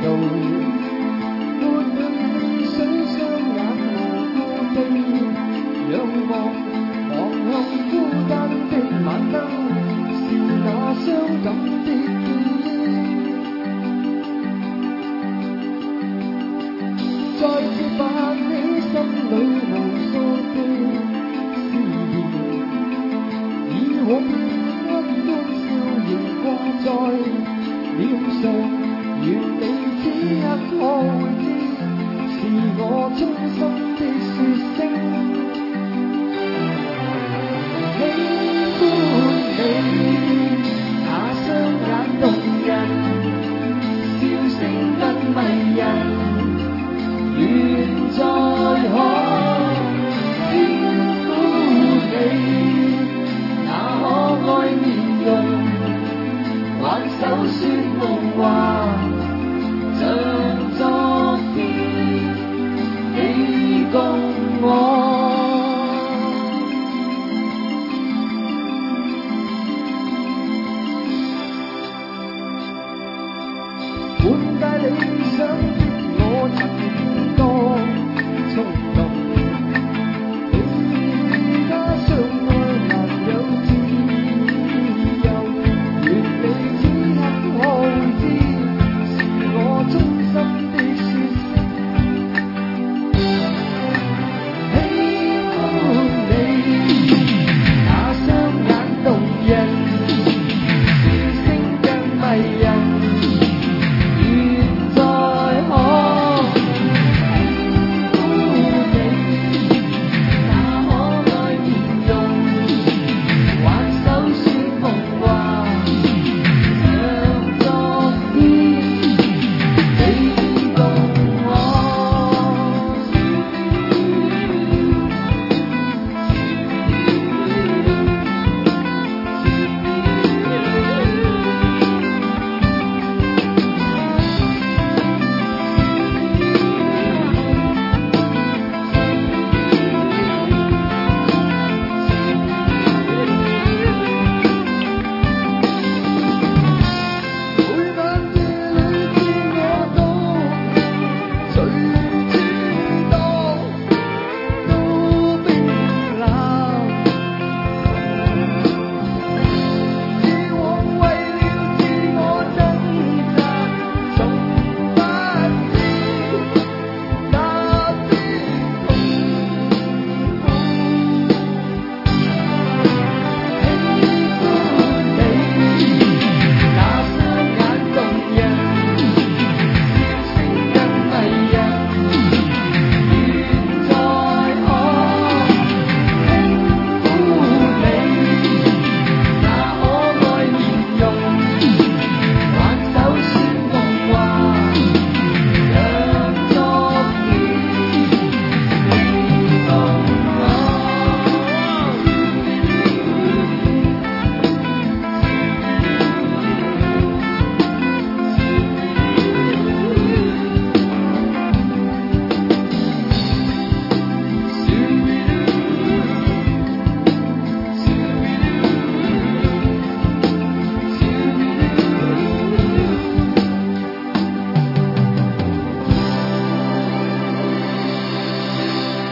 路，抹去淚水，雙眼無故地仰望，望向孤單的晚燈，是那傷感的記憶，再次發起心裏無數的思念，以往一般笑容掛在臉上。願你此刻可會知，是我衷心的說聲喜歡你，那雙眼動人，笑聲更迷人，願再可輕撫你，那可愛面容，挽手說夢話。像昨天你共我，滿帶理想的我曾經多衝動，與他相愛難有自由，願你此刻可會知。我衷心的說聲喜歡你，那雙眼動人，笑聲更迷人，願再可喜歡你，那可愛面容，挽手說夢話，像昨天。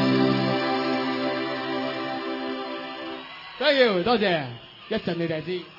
Thank you，多謝，一陣你哋知。